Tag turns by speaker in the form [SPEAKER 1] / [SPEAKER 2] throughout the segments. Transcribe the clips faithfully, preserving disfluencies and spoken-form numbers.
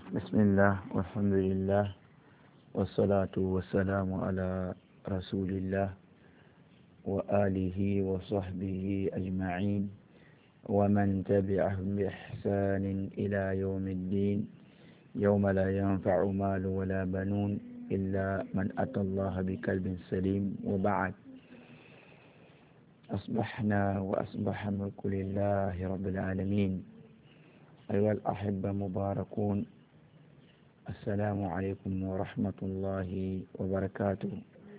[SPEAKER 1] بسم الله والحمد لله والصلاة والسلام على رسول الله وآله وصحبه أجمعين ومن تبعهم بإحسان إلى يوم الدين يوم لا ينفع مال ولا بنون إلا من أتى الله بقلب سليم. وبعد، أصبحنا وأصبح ملك لله رب العالمين. أيها الأحبة مباركون، السلام عليكم ورحمة الله وبركاته.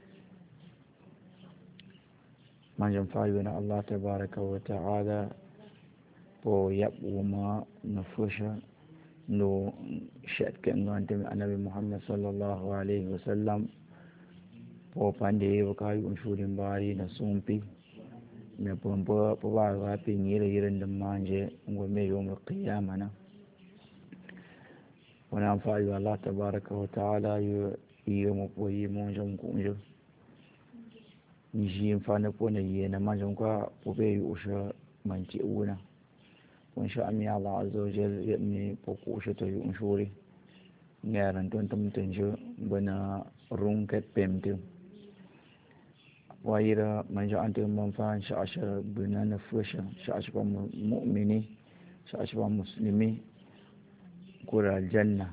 [SPEAKER 1] من جنفعنا الله تبارك وتعالى po yabuma nafusha no shat kan wante annabi Muhammad sallallahu alaihi wasallam po pande wakai unshurin bari na sumpi na pompo po ba wa pingira yiran da manje ngome yom qiyamah na wana fa'i Allah tabaraka wa ta'ala yo yimo po yimo jom kunjo ni jin fa na po na yena manjon ka po be usha manti una وإن شاء الله عز وجل يبني بقوشة ينشوري نيران تنتم تنجو بنا رونكت بيمتو وإذا من جاء أنتم منفعن شعشر بنا نفوشة شعشر مؤمني شعشر مسلمي كرة الجنة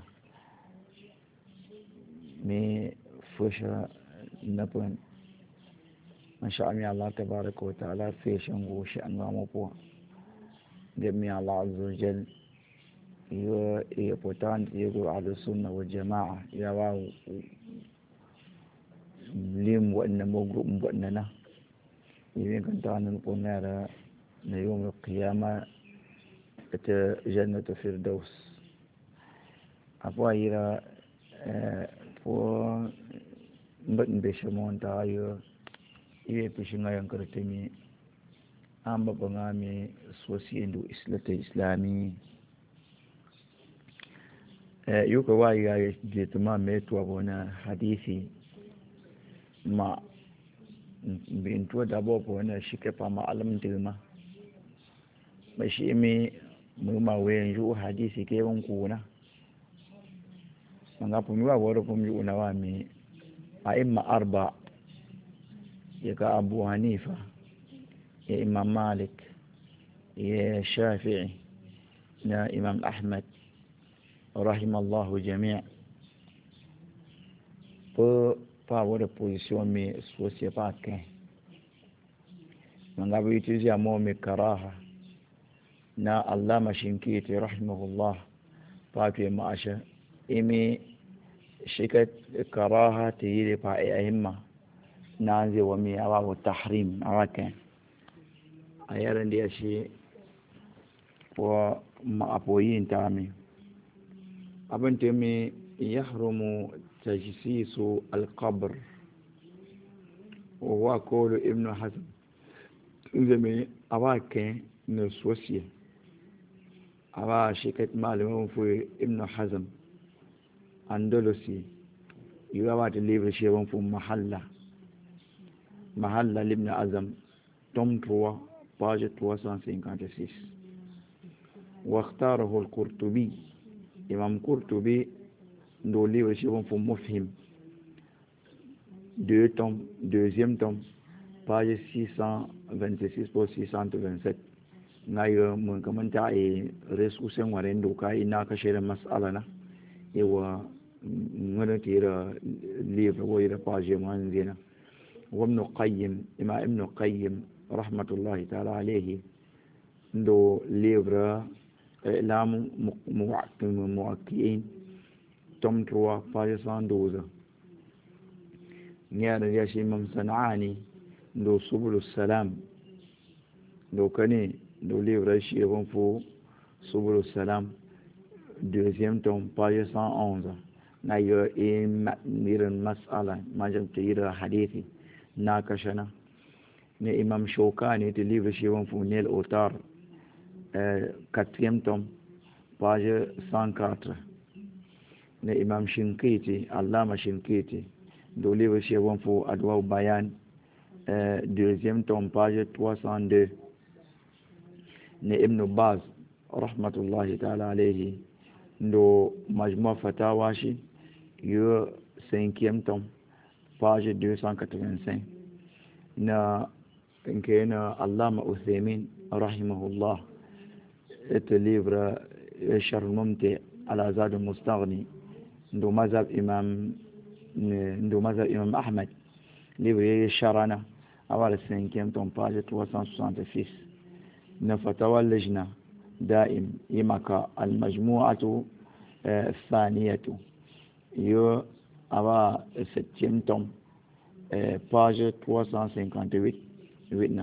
[SPEAKER 1] مي فوشة نبن من شاء الله تبارك وتعالى فيشن وشأن ومبوه. Demi Allah Azza wa Jal yo e importante yo ala sunna wal jamaa ya wa lim wa na mo group mo na na yin kan ta nan ko na ra na yawm al qiyamah ta jannatu firdaus apo ira po mbak be shamon ta yo ibe pishinga yang kertemi amba bangami swasiendo islata islami eh yuko wai ya jetuma metu abona hadithi ma bintu da bobo na shike pa ma alam dilma bashi mi mu ma wayan yu hadisi ke won kuna manga pumi wa woro pumi una wa mi aimma arba yaka Abu Hanifa يا إمام مالك يا شافعي يا إمام أحمد رحم الله جميع po pa wora position me sosie pa ke mangabu itizi amo me karaha na Allah mashinkiti rahimahullah pa tu maasha imi shikat karaha tiyire pa aimma naanze wa mi awa tahrim awake a yaran da ya shi wa ma'afoyin tami abin ta mai ya haramu ta shi su alkabar wa kolo ibn hazm zame a ba ke na sosiya a ba shi ka malamin fuyi ibn hazm andalusi yi ba ta libre shi ban fu mahalla mahalla ibn azam tom trois page trois cent cinquante-six واختاره القرطبي إمام قرطبي دولي وشيبون في مفهم deux tomes deuxième tome page six cent vingt-six pour six cent vingt-sept ngayo mun kamanta e resusen waren doka ina ka shirya mas'ala na yawa ngana tira livre wo ira page man zina wa ibn qayyim ima ibn qayyim rahmatullahi ta'ala alayhi ndo livre I'lam muwaqqi'in tome trois page cent douze nyara ya shi Imam Sanani ndo subul salam ndo kane ndo livre shi bon fo subul salam deuxième tome page cent onze na yo e miran mas'ala majam tira hadithi na kashana ne Imam Shawkani te livre chez bon pour Nel Autar euh quatrième tome page cent quatre ne Imam Shinkiti Allama Shinkiti do livre chez bon pour Adwa Bayan euh deuxième tome page trois cent deux ne Ibn Baz rahmatullahi ta'ala alayhi ndo majmua fatawa shi yo cinquième tome page deux cent quatre-vingt-cinq na nke na Allama Uthaymin rahimahullah et livre Sharh al-Mumti' ala Zad al-Mustaghni ndo mazhab imam ndo mazhab imam Ahmad livre sharana awal cinquième tome page trois cent soixante-six na fatawa lajna دائم يمكا المجموعة الثانية يو أبا septième tome page trois cent cinquante-huit ويتنا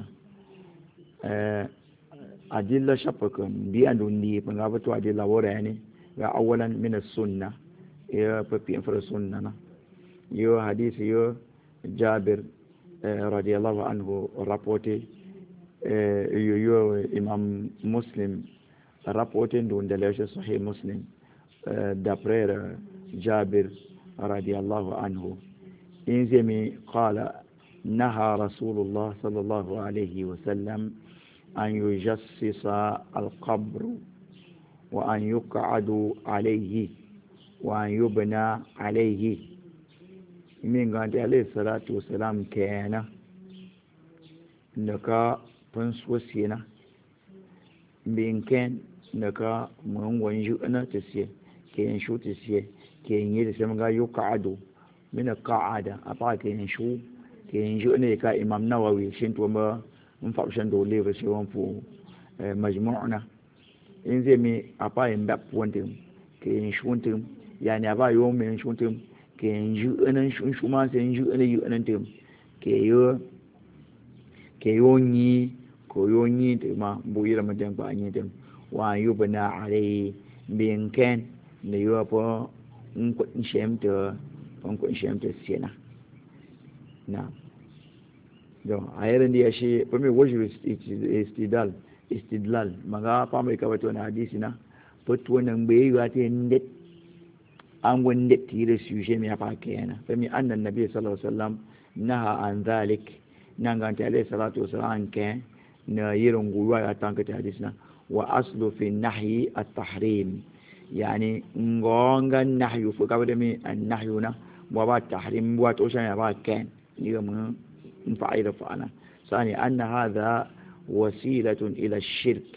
[SPEAKER 1] أدلة شبكة بياندوني بنغابتو أدلة وراني أولا من السنة يو ببين فر السنة يو حديث يو جابر رضي الله عنه رابوتي يو يو إمام مسلم rapporté dans le Sahih Muslim d'après Jabir radiallahu anhu inzemi qala naha Rasulullah sallallahu alayhi wa sallam an yujassisa al-qabr wa an yuq'adu alayhi wa an yubna alayhi min ganti alayhi salatu wasalam kana naka panswasina bin ken naka mun wanju ana tasiye ke yin shu tasiye ke yin yi da sai ga yuka ado mina qa'ada apa ke yin shu ke yin ju ne ka imam nawawi shin to ma mun fa shan do le shi wan fu majmu'na in zai mi apa yin bap wontin ke yin shu wontin yani apa yo men shu wontin ke yin ju anan shu shu ma sai yin ju anan yu anan tim ke yo ke yo ni ko yo ni de ma bu yi ramadan ba ni dem wa yubna alai bin ken ne yo po un ko shem te on ko shem te siena na do ayran dia shi po me wajib istidlal istidlal maga pa me ka wato na hadisi na po to nan be yo ate ndet an wanda tire su je me pa kenan fa mi annan nabi sallallahu alaihi wasallam naha an zalik nan ga ta alaihi salatu wasallam ke na yirin guwa ya tanka ta hadisi na wa aslu fi nahyi at-tahrim yani ngonga nahyu fu ka bada mi an-nahyu na wa ba tahrim wa to shan ya ba kan ni ga mun fa'ida fa'ana sani anna hadha wasilatun ila shirk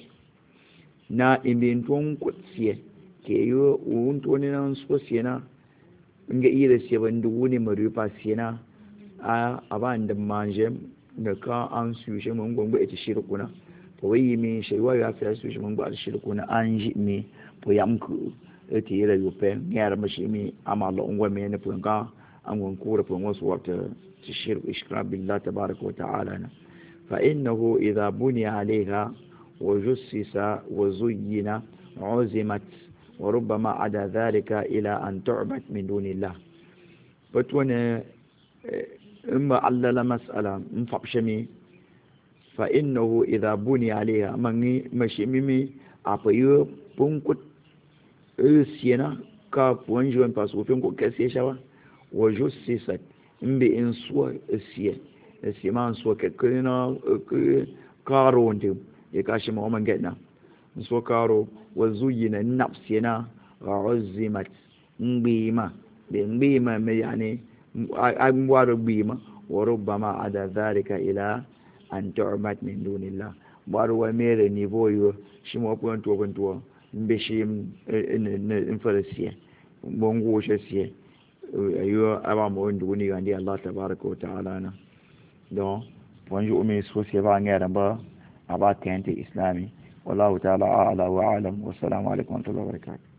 [SPEAKER 1] na imin ton kutsiye ke yo un to ne nan so siena nga ira se bandu ne marupa siena a aban da manje da ka an su shi mun gongo ita shirkuna to wai mi shi wa ya fa su shi mun ba shirkuna an ji mi to yamku ita ira yo pe ngar ma shi mi amalo ngwa me ne punga an gon kura pun wasu wata shirk ishra billah tabaaraka wa ta'ala fa innahu idha buniya alayha wa jussisa wa zuyyina uzimat wa rubbama ada dhalika ila an tu'bad min dunillah but when إما علل مسألة مفبشمي فإنه إذا بني عليها مني مشيمي أبيو بونكت سينا كابونجون باسوفين كو كسيشوا وجسست إمبي إنسوا السيا السيما إنسوا كنا كارو أنتم يكاشي ما هم جدنا إنسوا كارو وزوجنا نفسنا عزمت إمبيما بإمبيما يعني أموال بيما وربما عدا ذلك إلى أن تعبد من دون الله بارو مير نيفويو شمو بونتو بونتو بشيم انفرسيه بونغو شسيه ايو ابا مو nduni gandi Allah tabaraka wa ta'ala na don bonjo me so se ba ngara ba aba kente islami wallahu ta'ala a'la wa a'lam wa assalamu alaikum wa rahmatullahi wa barakatuh